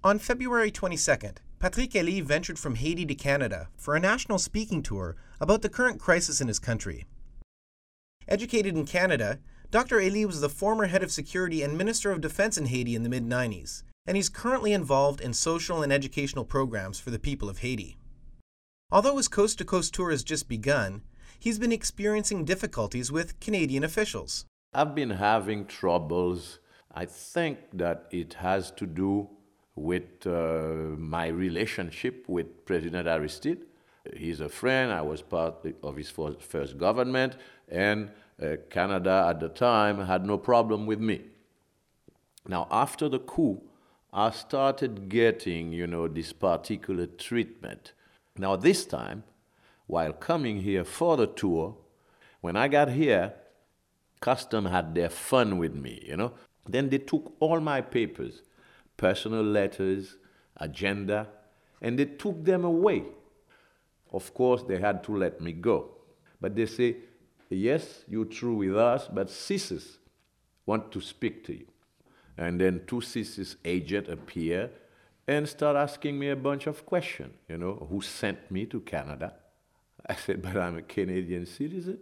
On February 22nd, Patrick Elie ventured from Haiti to Canada for a national speaking tour about the current crisis in his country. Educated in Canada, Dr. Elie was the former head of security and Minister of Defense in Haiti in the mid-90s, and he's currently involved in social and educational programs for the people of Haiti. Although his coast-to-coast tour has just begun, he's been experiencing difficulties with Canadian officials. I've been having troubles. I think that it has to do with my relationship with President Aristide. He's a friend. I was part of his first government, and Canada at the time had no problem with me. Now, after the coup, I started getting, this particular treatment. Now, this time, while coming here for the tour, when I got here, Custom had their fun with me, Then they took all my papers, personal letters, agenda, and they took them away. Of course, they had to let me go. But they say, yes, you're through with us, but CSIS want to speak to you. And then two CSIS agents appear and start asking me a bunch of questions, who sent me to Canada. I said, but I'm a Canadian citizen,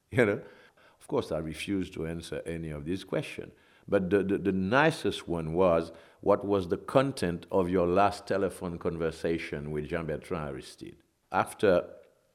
Of course, I refused to answer any of these questions. But the nicest one was, what was the content of your last telephone conversation with Jean-Bertrand Aristide? After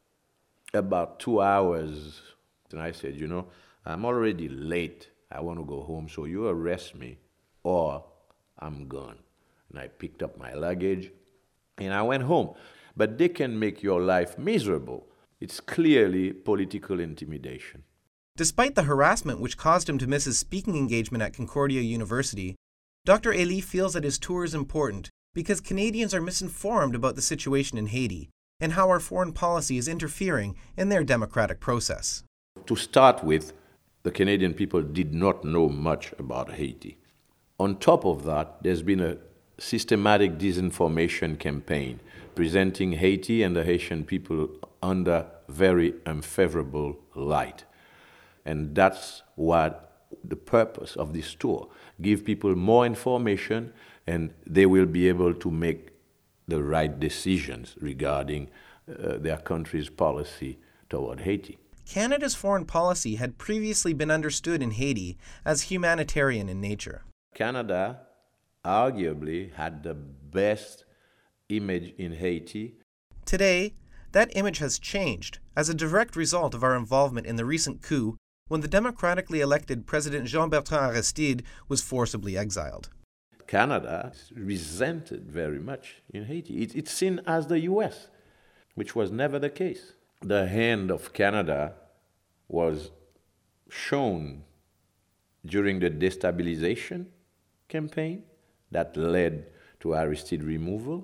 about 2 hours, then I said, I'm already late. I want to go home, so you arrest me or I'm gone. And I picked up my luggage and I went home. But they can make your life miserable. It's clearly political intimidation. Despite the harassment which caused him to miss his speaking engagement at Concordia University, Dr. Elie feels that his tour is important because Canadians are misinformed about the situation in Haiti and how our foreign policy is interfering in their democratic process. To start with, the Canadian people did not know much about Haiti. On top of that, there's been a systematic disinformation campaign presenting Haiti and the Haitian people under very unfavorable light. And that's what the purpose of this tour, give people more information and they will be able to make the right decisions regarding their country's policy toward Haiti. Canada's foreign policy had previously been understood in Haiti as humanitarian in nature. Canada arguably had the best image in Haiti. Today, that image has changed as a direct result of our involvement in the recent coup when the democratically elected President Jean-Bertrand Aristide was forcibly exiled. Canada resented very much in Haiti. It's seen as the U.S., which was never the case. The hand of Canada was shown during the destabilization campaign that led to Aristide removal.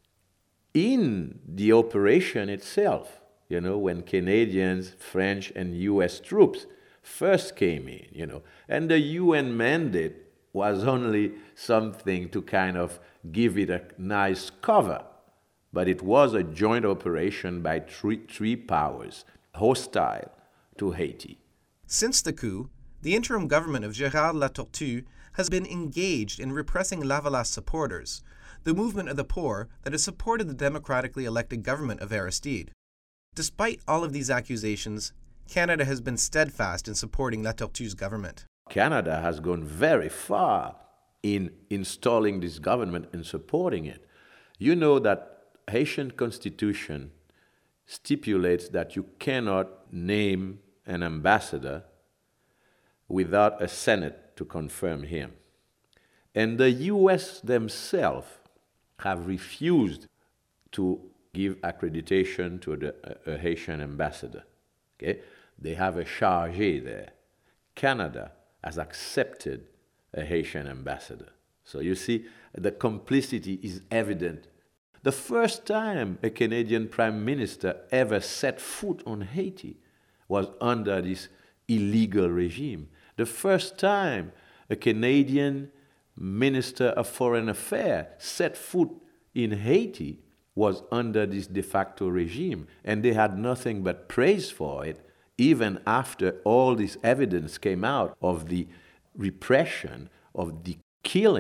In the operation itself, when Canadians, French, and U.S. troops first came in, and the UN mandate was only something to kind of give it a nice cover. But it was a joint operation by three powers, hostile to Haiti. Since the coup, the interim government of Gérard Latortue has been engaged in repressing Lavalas supporters, the movement of the poor that has supported the democratically elected government of Aristide. Despite all of these accusations, Canada has been steadfast in supporting Latortue's government. Canada has gone very far in installing this government and supporting it. You know that Haitian constitution stipulates that you cannot name an ambassador without a Senate to confirm him. And the U.S. themselves have refused to give accreditation to a Haitian ambassador. Okay? They have a chargé there. Canada has accepted a Haitian ambassador. So you see, the complicity is evident. The first time a Canadian Prime Minister ever set foot on Haiti was under this illegal regime. The first time a Canadian Minister of Foreign Affairs set foot in Haiti was under this de facto regime, and they had nothing but praise for it, even after all this evidence came out of the repression, of the killing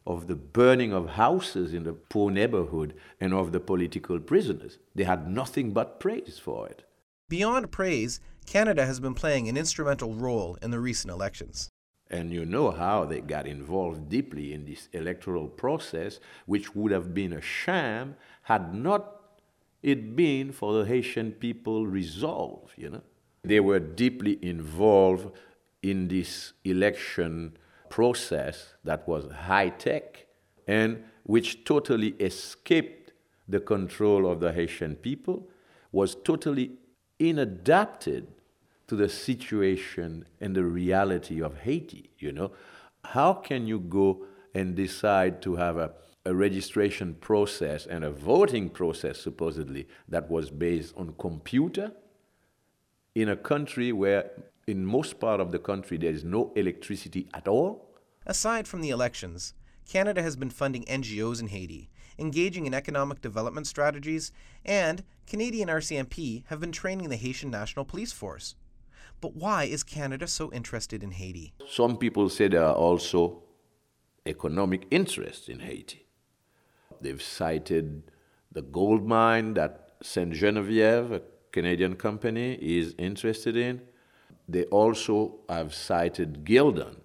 of the burning of houses in the poor neighborhood, and of the political prisoners. They had nothing but praise for it. Beyond praise, Canada has been playing an instrumental role in the recent elections. And you know how they got involved deeply in this electoral process, which would have been a sham had not it been for the Haitian people resolve, They were deeply involved in this election process that was high-tech and which totally escaped the control of the Haitian people, was totally inadapted to the situation and the reality of Haiti, How can you go and decide to have a registration process and a voting process, supposedly, that was based on computer in a country where, in most part of the country, there is no electricity at all? Aside from the elections, Canada has been funding NGOs in Haiti, engaging in economic development strategies, and Canadian RCMP have been training the Haitian National Police Force. But why is Canada so interested in Haiti? Some people say there are also economic interests in Haiti. They've cited the gold mine that Saint Geneviève, a Canadian company, is interested in. They also have cited Gildan,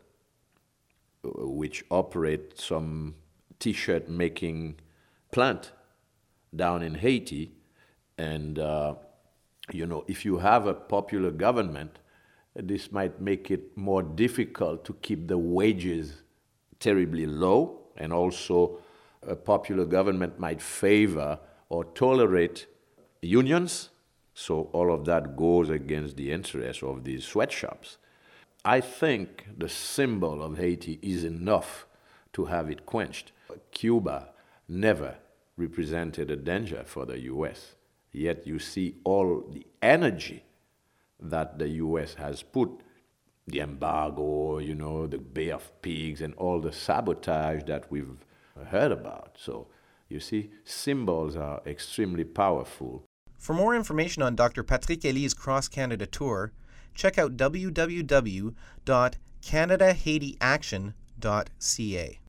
which operate some T-shirt making plant down in Haiti. And, if you have a popular government, this might make it more difficult to keep the wages terribly low, and also a popular government might favor or tolerate unions. So all of that goes against the interests of these sweatshops. I think the symbol of Haiti is enough to have it quenched. Cuba never represented a danger for the U.S., yet you see all the energy that the U.S. has put, the embargo, the Bay of Pigs, and all the sabotage that we've heard about. So, you see, symbols are extremely powerful. For more information on Dr. Patrick Elis's cross-Canada tour, check out www.canadahaitiaction.ca.